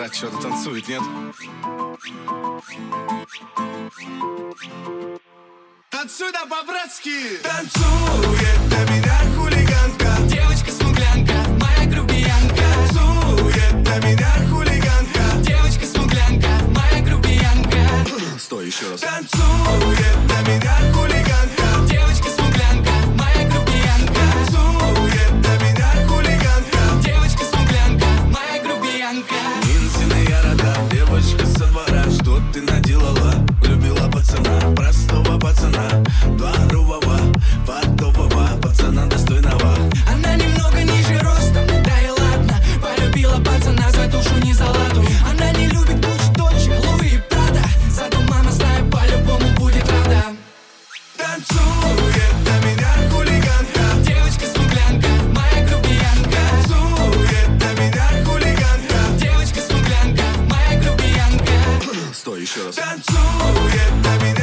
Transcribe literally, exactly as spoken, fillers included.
брат что-то танцует, нет? Танцуй да по-братски! Танцует для меня хулиганка, девочка-смуглянка, моя грубиянка. Танцует для меня хулиганка, девочка-смуглянка, моя грубиянка. Стой, еще раз. Танцует для меня хулиганка, девочка-смуглянка, моя грубиянка. Танцует для меня хулиганка, девочка-смуглянка, моя грубиянка. Минсины я родам, девочка со двора. Что ты наделала? Любила пацана, простого пацана, дворового, фартового пацана достойного. Она немного ниже ростом, да и ладно. Полюбила пацана за душу, не за ладу. Она не любит Гуччи, Дольче, Луи и Прада. Зато мама, знаю, по-любому будет рада. Танцует для меня хулиганка, девочка-смуглянка, моя грубиянка. Танцует для меня хулиганка, девочка-смуглянка, моя грубиянка. Стой, еще раз. Танцует для меня